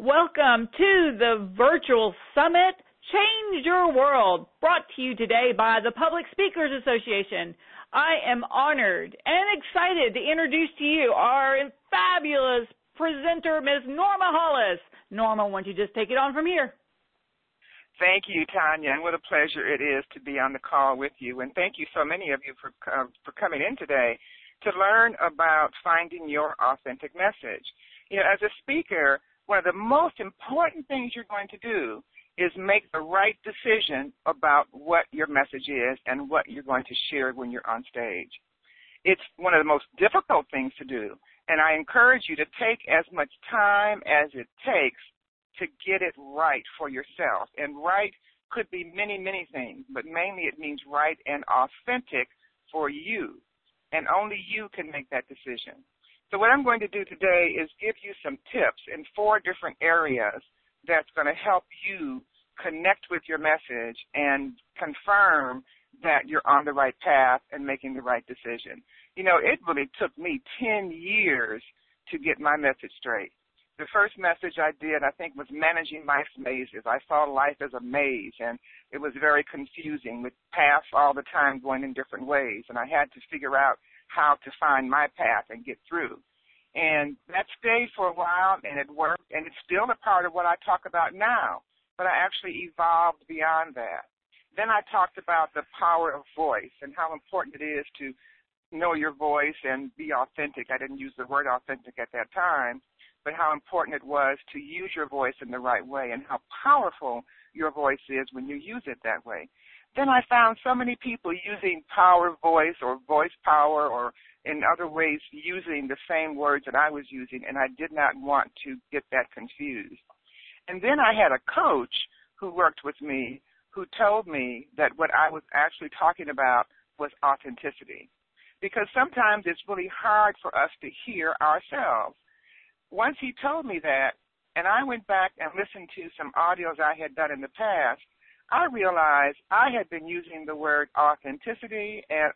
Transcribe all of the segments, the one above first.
Welcome to the virtual summit, Change Your World, brought to you today by the Public Speakers Association. I am honored and excited to introduce to you our fabulous presenter, Ms. Norma Hollis. Norma, why don't you just take it on from here? Thank you, Tanya, and what a pleasure it is to be on the call with you. And thank you so many of you for coming in today to learn about finding your authentic message. You know, as a speaker, one of the most important things you're going to do is make the right decision about what your message is and what you're going to share when you're on stage. It's one of the most difficult things to do, and I encourage you to take as much time as it takes to get it right for yourself. And right could be many, many things, but mainly it means right and authentic for you, and only you can make that decision. So what I'm going to do today is give you some tips in 4 different areas that's going to help you connect with your message and confirm that you're on the right path and making the right decision. You know, it really took me 10 years to get my message straight. The first message I did, I think, was managing life's mazes. I saw life as a maze, and it was very confusing with paths all the time going in different ways, and I had to figure out how to find my path and get through. And that stayed for a while, and it worked, and it's still a part of what I talk about now, but I actually evolved beyond that. Then I talked about the power of voice and how important it is to know your voice and be authentic. I didn't use the word authentic at that time, but how important it was to use your voice in the right way and how powerful your voice is when you use it that way. Then I found so many people using power voice or voice power or in other ways using the same words that I was using, and I did not want to get that confused. And then I had a coach who worked with me who told me that what I was actually talking about was authenticity, because sometimes it's really hard for us to hear ourselves. Once he told me that, and I went back and listened to some audios I had done in the past, I realized I had been using the word authenticity and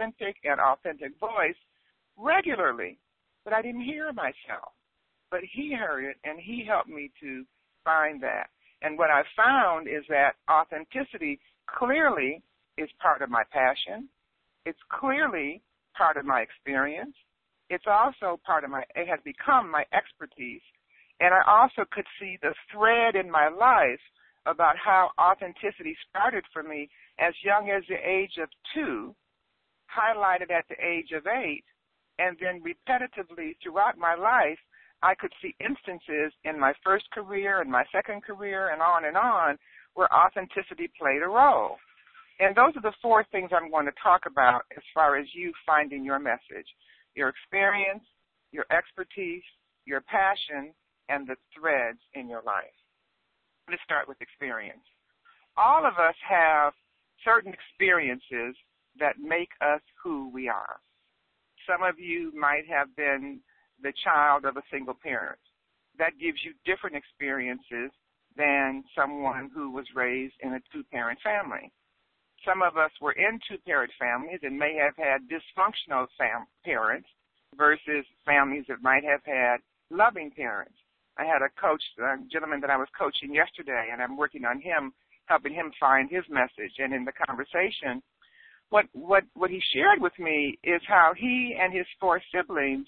authentic voice regularly, but I didn't hear myself. But he heard it, and he helped me to find that. And what I found is that authenticity clearly is part of my passion. It's clearly part of my experience. It's also it has become my expertise. And I also could see the thread in my life about how authenticity started for me as young as the age of 2, highlighted at the age of 8, and then repetitively throughout my life, I could see instances in my first career and my second career and on, where authenticity played a role. And those are the 4 things I'm going to talk about as far as you finding your message: your experience, your expertise, your passion, and the threads in your life. Let's start with experience. All of us have certain experiences that make us who we are. Some of you might have been the child of a single parent. That gives you different experiences than someone who was raised in a 2-parent family. Some of us were in 2-parent families and may have had dysfunctional parents versus families that might have had loving parents. I had a coach, a gentleman that I was coaching yesterday, and I'm working on him, helping him find his message. And in the conversation, what he shared with me is how he and his 4 siblings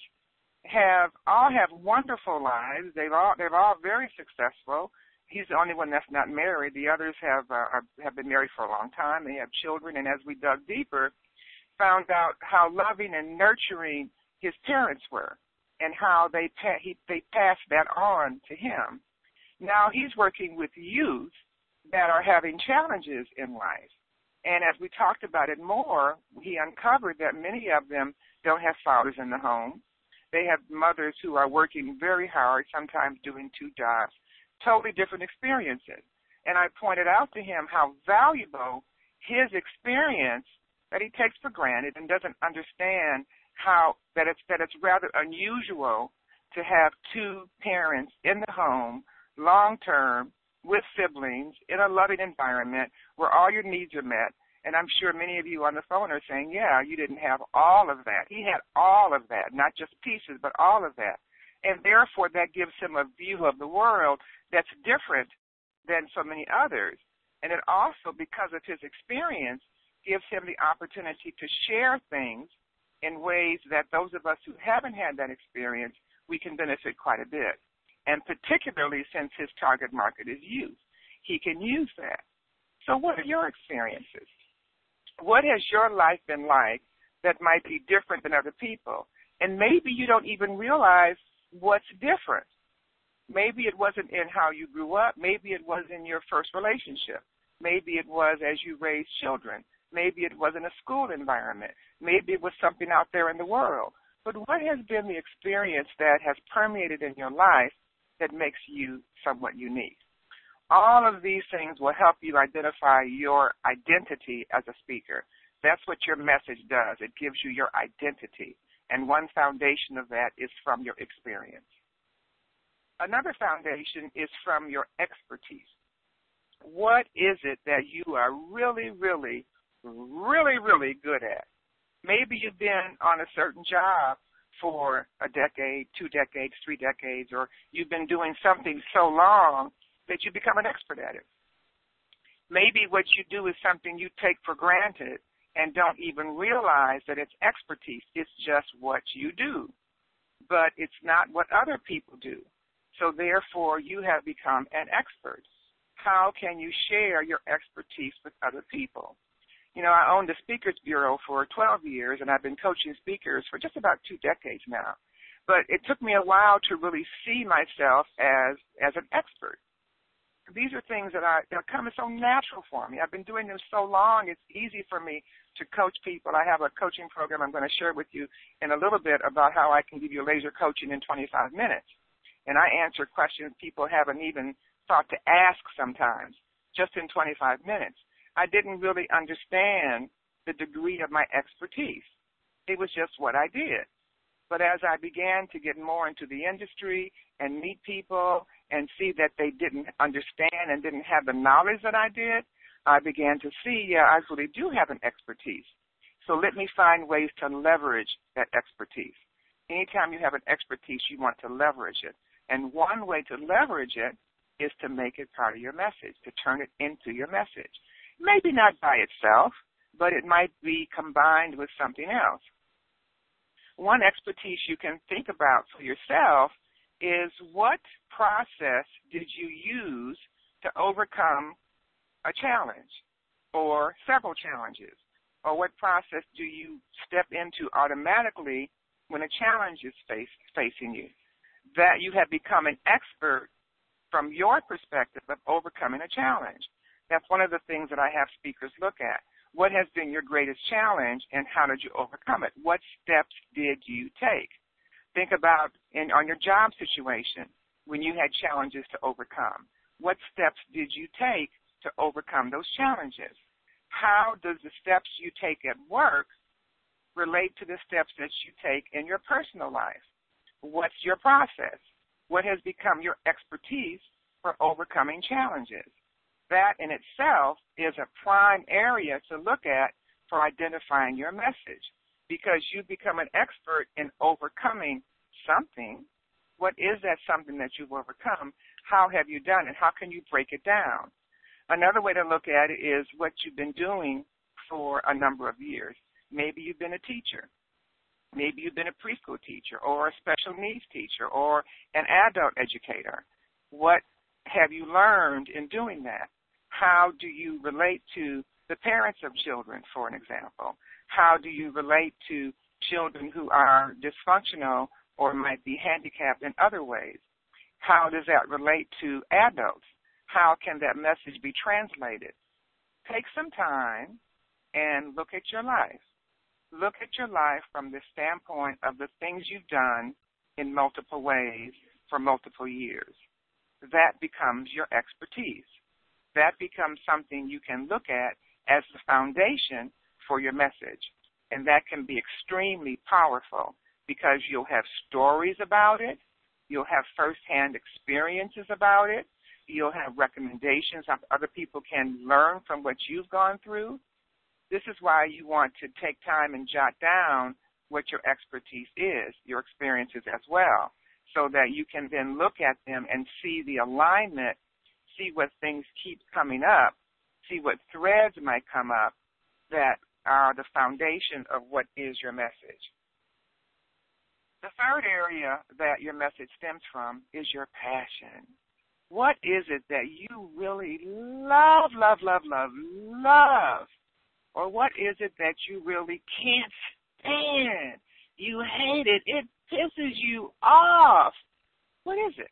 all have wonderful lives. They're all very successful. He's the only one that's not married. The others have been married for a long time. They have children, and as we dug deeper, found out how loving and nurturing his parents were, and how they passed that on to him. Now he's working with youth that are having challenges in life. And as we talked about it more, he uncovered that many of them don't have fathers in the home. They have mothers who are working very hard, sometimes doing 2 jobs, totally different experiences. And I pointed out to him how valuable his experience that he takes for granted and doesn't understand that it's rather unusual to have 2 parents in the home, long-term, with siblings, in a loving environment where all your needs are met. And I'm sure many of you on the phone are saying, yeah, you didn't have all of that. He had all of that, not just pieces, but all of that. And therefore, that gives him a view of the world that's different than so many others. And it also, because of his experience, gives him the opportunity to share things in ways that those of us who haven't had that experience, we can benefit quite a bit. And particularly since his target market is youth, he can use that. So what are your experiences? What has your life been like that might be different than other people? And maybe you don't even realize what's different. Maybe it wasn't in how you grew up. Maybe it was in your first relationship. Maybe it was as you raised children. Maybe it was in a school environment. Maybe it was something out there in the world. But what has been the experience that has permeated in your life that makes you somewhat unique? All of these things will help you identify your identity as a speaker. That's what your message does. It gives you your identity. And one foundation of that is from your experience. Another foundation is from your expertise. What is it that you are really, really, really, really good at? Maybe you've been on a certain job for a decade, 2 decades, 3 decades, or you've been doing something so long that you become an expert at it. Maybe what you do is something you take for granted and don't even realize that it's expertise. It's just what you do. But it's not what other people do. So therefore, you have become an expert. How can you share your expertise with other people? You know, I owned the Speakers Bureau for 12 years, and I've been coaching speakers for just about 2 decades now. But it took me a while to really see myself as an expert. These are things that are coming so natural for me. I've been doing them so long, it's easy for me to coach people. I have a coaching program I'm going to share with you in a little bit about how I can give you laser coaching in 25 minutes. And I answer questions people haven't even thought to ask sometimes, just in 25 minutes. I didn't really understand the degree of my expertise. It was just what I did. But as I began to get more into the industry and meet people and see that they didn't understand and didn't have the knowledge that I did, I began to see, yeah, I really do have an expertise. So let me find ways to leverage that expertise. Anytime you have an expertise, you want to leverage it. And one way to leverage it is to make it part of your message, to turn it into your message. Maybe not by itself, but it might be combined with something else. One expertise you can think about for yourself is what process did you use to overcome a challenge or several challenges? Or what process do you step into automatically when a challenge is facing you? That you have become an expert from your perspective of overcoming a challenge. That's one of the things that I have speakers look at. What has been your greatest challenge and how did you overcome it? What steps did you take? Think about on your job situation when you had challenges to overcome. What steps did you take to overcome those challenges? How does the steps you take at work relate to the steps that you take in your personal life? What's your process? What has become your expertise for overcoming challenges? That in itself is a prime area to look at for identifying your message because you become an expert in overcoming something. What is that something that you've overcome? How have you done it? How can you break it down? Another way to look at it is what you've been doing for a number of years. Maybe you've been a teacher. Maybe you've been a preschool teacher or a special needs teacher or an adult educator. What have you learned in doing that? How do you relate to the parents of children, for an example? How do you relate to children who are dysfunctional or might be handicapped in other ways? How does that relate to adults? How can that message be translated? Take some time and look at your life. Look at your life from the standpoint of the things you've done in multiple ways for multiple years. That becomes your expertise. That becomes something you can look at as the foundation for your message. And that can be extremely powerful because you'll have stories about it. You'll have firsthand experiences about it. You'll have recommendations of other people can learn from what you've gone through. This is why you want to take time and jot down what your expertise is, your experiences as well. so that you can then look at them and see the alignment, see what things keep coming up, see what threads might come up that are the foundation of what is your message. The third area that your message stems from is your passion. What is it that you really love? Or what is it that you really can't stand? You hate it. It pisses you off. What is it?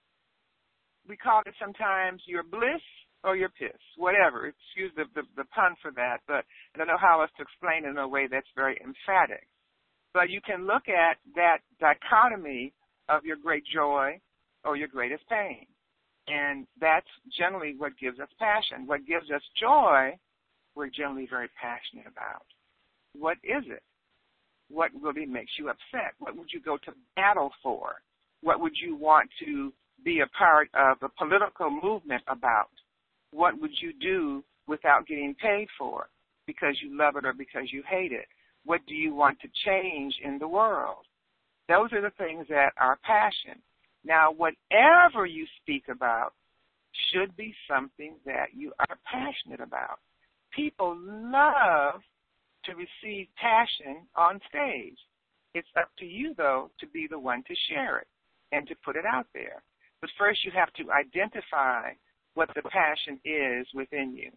We call it sometimes your bliss or your piss, whatever. Excuse the pun for that, but I don't know how else to explain it in a way that's very emphatic. But you can look at that dichotomy of your great joy or your greatest pain. And that's generally what gives us passion. What gives us joy, we're generally very passionate about. What is it? What really makes you upset? What would you go to battle for? What would you want to be a part of a political movement about? What would you do without getting paid for because you love it or because you hate it? What do you want to change in the world? Those are the things that are passion. Now, whatever you speak about should be something that you are passionate about. People love to receive passion on stage. It's up to you, though, to be the one to share it and to put it out there. But first you have to identify what the passion is within you.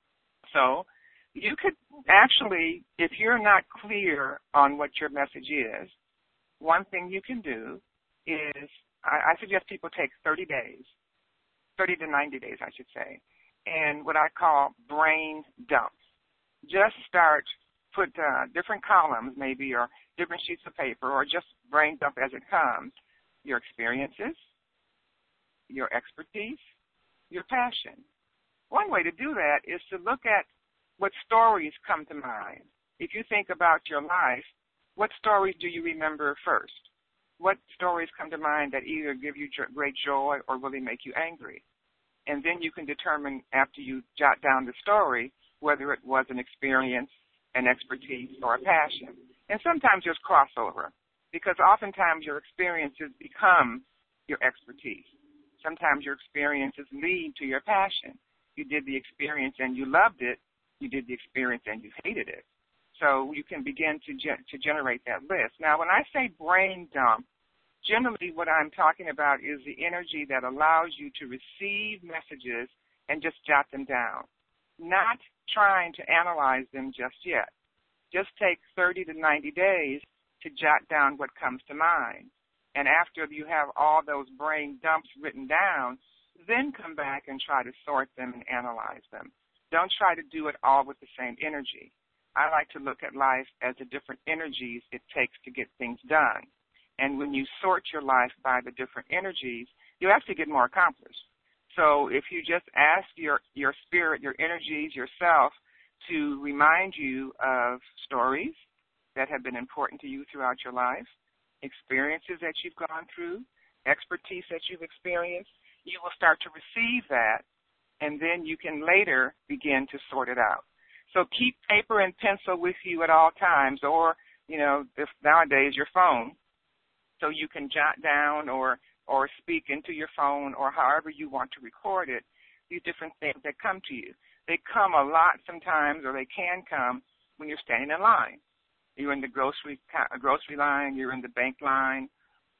So you could actually, if you're not clear on what your message is, one thing you can do is, I suggest people take 30 days, 30 to 90 days, I should say, and what I call brain dumps. Just put different columns maybe or different sheets of paper or just brain dump as it comes, your experiences, your expertise, your passion. One way to do that is to look at what stories come to mind. If you think about your life, what stories do you remember first? What stories come to mind that either give you great joy or really make you angry? And then you can determine after you jot down the story whether it was an experience, an expertise, or a passion. And sometimes there's crossover because oftentimes your experiences become your expertise. Sometimes your experiences lead to your passion. You did the experience and you loved it. You did the experience and you hated it. So you can begin to generate that list. Now, when I say brain dump, generally what I'm talking about is the energy that allows you to receive messages and just jot them down, not trying to analyze them just yet. Just take 30 to 90 days to jot down what comes to mind. And after you have all those brain dumps written down, then come back and try to sort them and analyze them. Don't try to do it all with the same energy. I like to look at life as the different energies it takes to get things done. And when you sort your life by the different energies, you actually get more accomplished. So if you just ask your spirit, your energies, yourself, to remind you of stories that have been important to you throughout your life, experiences that you've gone through, expertise that you've experienced, you will start to receive that, and then you can later begin to sort it out. So keep paper and pencil with you at all times, or, if nowadays your phone, so you can jot down or speak into your phone or however you want to record it, these different things that come to you. They come a lot sometimes, or they can come when you're standing in line. You're in the grocery line, you're in the bank line,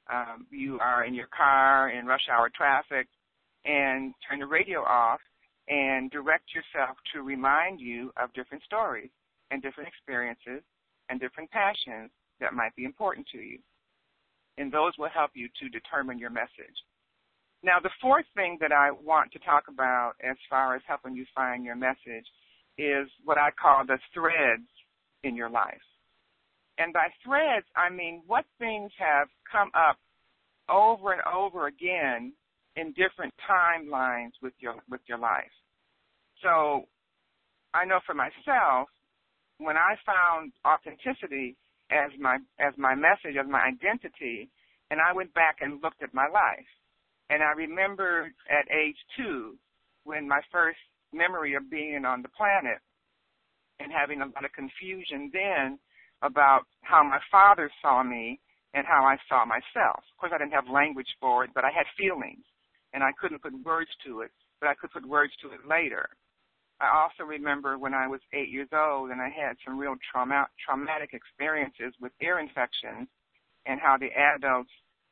you are in your car in rush hour traffic, and turn the radio off and direct yourself to remind you of different stories and different experiences and different passions that might be important to you. And those will help you to determine your message. Now, the fourth thing that I want to talk about as far as helping you find your message is what I call the threads in your life. And by threads, I mean what things have come up over and over again in different timelines with your life. So I know for myself, when I found authenticity as my message, as my identity, and I went back and looked at my life, and I remember at age 2, when my first memory of being on the planet and having a lot of confusion then about how my father saw me and how I saw myself. Of course, I didn't have language for it, but I had feelings, and I couldn't put words to it, but I could put words to it later. I also remember when I was 8 years old and I had some real traumatic experiences with ear infections, and how the adults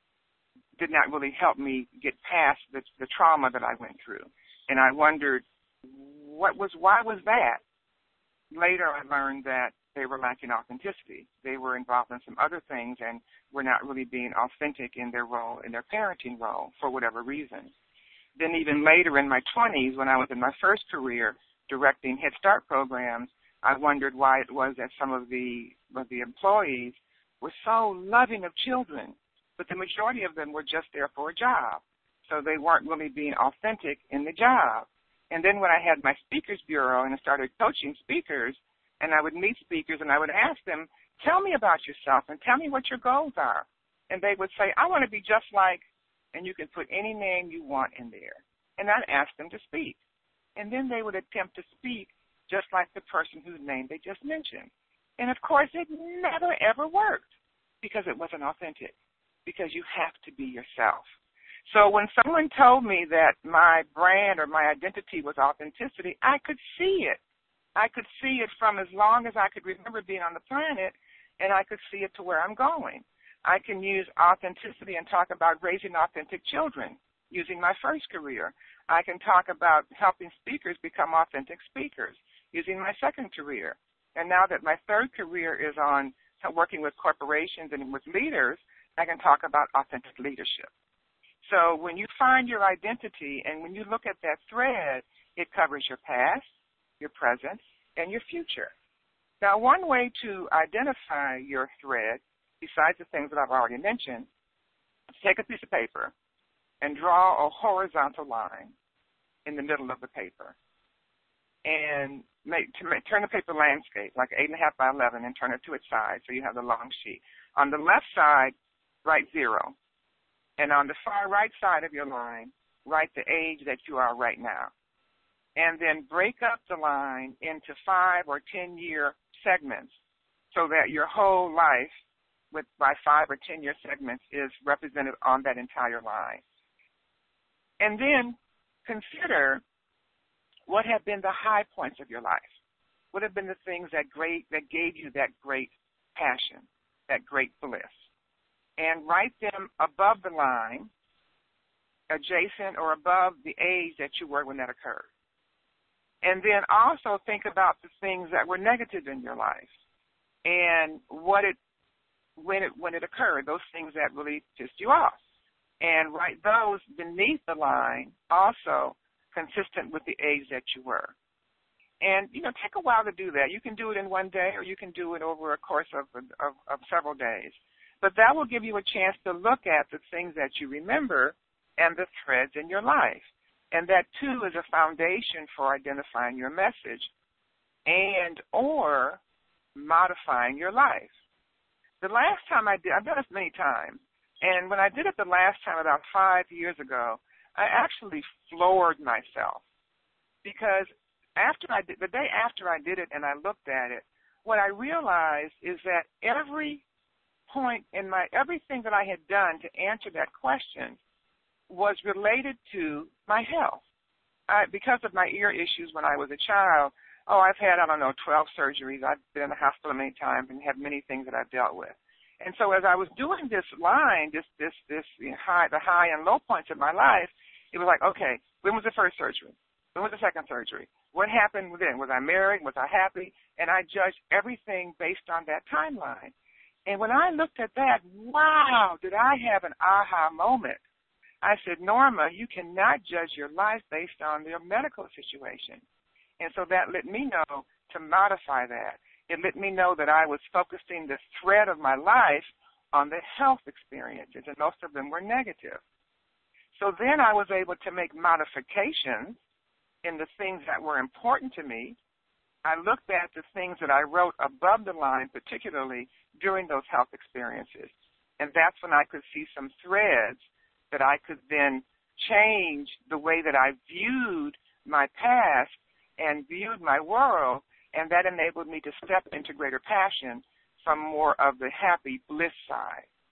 did not really help me get past the trauma that I went through. And I wondered, why was that? Later I learned that they were lacking authenticity. They were involved in some other things and were not really being authentic in their role, in their parenting role, for whatever reason. Then even later in my 20s, when I was in my first career directing Head Start programs, I wondered why it was that some of the employees were so loving of children, but the majority of them were just there for a job. So they weren't really being authentic in the job. And then when I had my speakers bureau and I started coaching speakers, and I would meet speakers and I would ask them, tell me about yourself and tell me what your goals are. And they would say, I want to be just like, and you can put any name you want in there. And I'd ask them to speak. And then they would attempt to speak just like the person whose name they just mentioned. And, of course, it never, ever worked because it wasn't authentic, because you have to be yourself. So when someone told me that my brand or my identity was authenticity, I could see it. I could see it from as long as I could remember being on the planet, and I could see it to where I'm going. I can use authenticity and talk about raising authentic children using my first career. I can talk about helping speakers become authentic speakers using my second career. And now that my third career is on working with corporations and with leaders, I can talk about authentic leadership. So when you find your identity and when you look at that thread, it covers your past, your present, and your future. Now, one way to identify your thread, besides the things that I've already mentioned, is take a piece of paper and draw a horizontal line in the middle of the paper. And turn the paper landscape, like 8.5 by 11, and turn it to its side so you have the long sheet. On the left side, write 0. And on the far right side of your line, write the age that you are right now. And then break up the line into 5 or 10-year segments so that your whole life by 5 or 10-year segments is represented on that entire line. And then consider what have been the high points of your life. What have been the things that gave you that great passion, that great bliss? And write them above the line, adjacent or above the age that you were when that occurred. And then also think about the things that were negative in your life and when it occurred, those things that really pissed you off. And write those beneath the line also consistent with the age that you were. And, take a while to do that. You can do it in one day or you can do it over a course of several days. But that will give you a chance to look at the things that you remember and the threads in your life. And that, too, is a foundation for identifying your message and or modifying your life. The last time I've done this many times, and when I did it the last time about 5 years ago, I actually floored myself because the day after I did it and I looked at it, what I realized is that every point in everything that I had done to answer that question was related to my health. Because of my ear issues when I was a child, I've had, 12 surgeries. I've been in the hospital many times and have many things that I've dealt with. And so as I was doing this line, the high and low points of my life, it was like, okay, when was the first surgery? When was the second surgery? What happened then? Was I married? Was I happy? And I judged everything based on that timeline. And when I looked at that, wow, did I have an aha moment. I said, Norma, you cannot judge your life based on your medical situation. And so that let me know to modify that. It let me know that I was focusing the thread of my life on the health experiences, and most of them were negative. So then I was able to make modifications in the things that were important to me. I looked at the things that I wrote above the line, particularly during those health experiences. And that's when I could see some threads that I could then change the way that I viewed my past and viewed my world, and that enabled me to step into greater passion from more of the happy bliss side.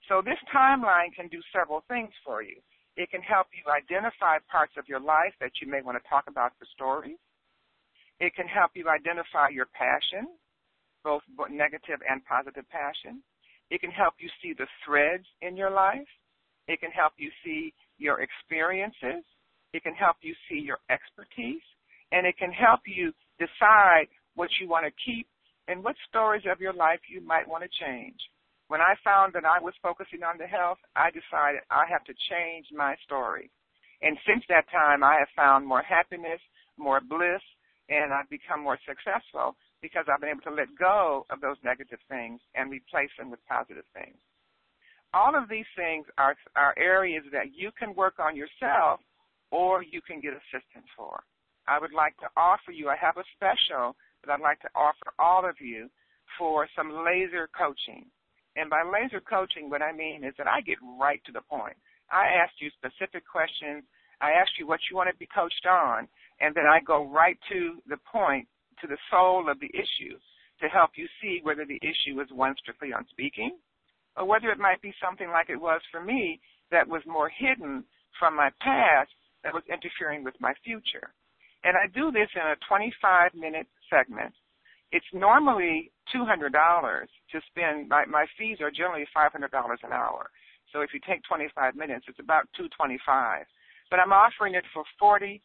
So this timeline can do several things for you. It can help you identify parts of your life that you may want to talk about for stories. It can help you identify your passion, both negative and positive passion. It can help you see the threads in your life. It can help you see your experiences. It can help you see your expertise. And it can help you decide what you want to keep and what stories of your life you might want to change. When I found that I was focusing on the health, I decided I have to change my story. And since that time, I have found more happiness, more bliss, and I've become more successful because I've been able to let go of those negative things and replace them with positive things. All of these things are areas that you can work on yourself or you can get assistance for. I would like to offer you, I have a special that I'd like to offer all of you for some laser coaching. And by laser coaching, what I mean is that I get right to the point. I ask you specific questions. I ask you what you want to be coached on, and then I go right to the point, to the soul of the issue, to help you see whether the issue is one strictly on speaking, or whether it might be something like it was for me that was more hidden from my past that was interfering with my future. And I do this in a 25-minute segment. It's normally $200 to spend. My fees are generally $500 an hour. So if you take 25 minutes, it's about $225. But I'm offering it for $47,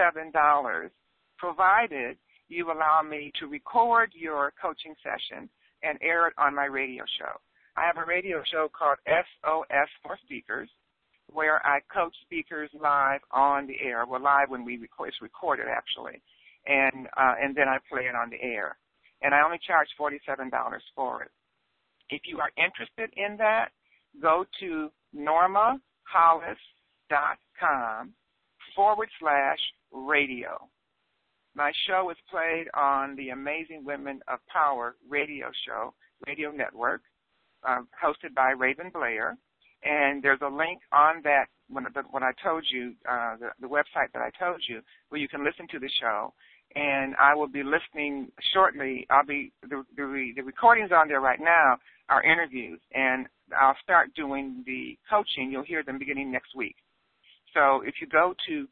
provided you allow me to record your coaching session and air it on my radio show. I have a radio show called SOS for Speakers, where I coach speakers live on the air. Well, live when we record, it's recorded actually, and then I play it on the air. And I only charge $47 for it. If you are interested in that, go to normahollis.com/radio. My show is played on the Amazing Women of Power radio network, hosted by Raven Blair. And there's a link on that when I told you, the website that I told you, where you can listen to the show. And I will be listening shortly. The recordings on there right now are interviews, and I'll start doing the coaching. You'll hear them beginning next week. So if you go to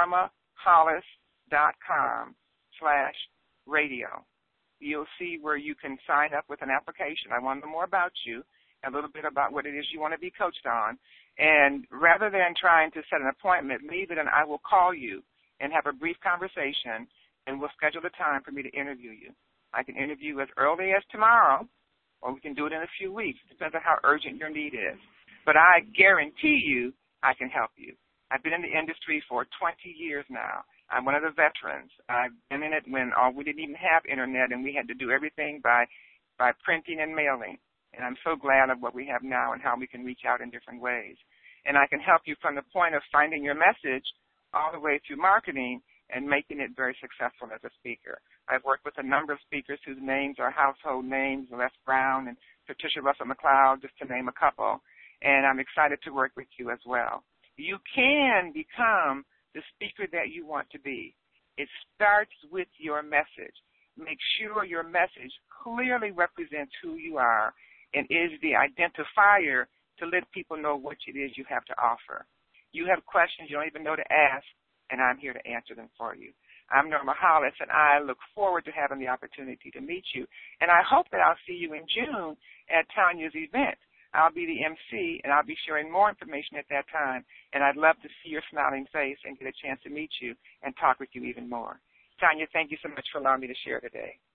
normahollis.com/radio, you'll see where you can sign up with an application. I want to know more about you, a little bit about what it is you want to be coached on. And rather than trying to set an appointment, leave it and I will call you and have a brief conversation, and we'll schedule a time for me to interview you. I can interview as early as tomorrow, or we can do it in a few weeks. It depends on how urgent your need is. But I guarantee you I can help you. I've been in the industry for 20 years now. I'm one of the veterans. I've been in it when we didn't even have Internet, and we had to do everything by printing and mailing. And I'm so glad of what we have now and how we can reach out in different ways. And I can help you from the point of finding your message all the way through marketing and making it very successful as a speaker. I've worked with a number of speakers whose names are household names, Les Brown and Patricia Russell McLeod, just to name a couple. And I'm excited to work with you as well. You can become the speaker that you want to be. It starts with your message. Make sure your message clearly represents who you are and is the identifier to let people know what it is you have to offer. You have questions you don't even know to ask, and I'm here to answer them for you. I'm Norma Hollis, and I look forward to having the opportunity to meet you. And I hope that I'll see you in June at Tanya's event. I'll be the MC, and I'll be sharing more information at that time, and I'd love to see your smiling face and get a chance to meet you and talk with you even more. Tanya, thank you so much for allowing me to share today.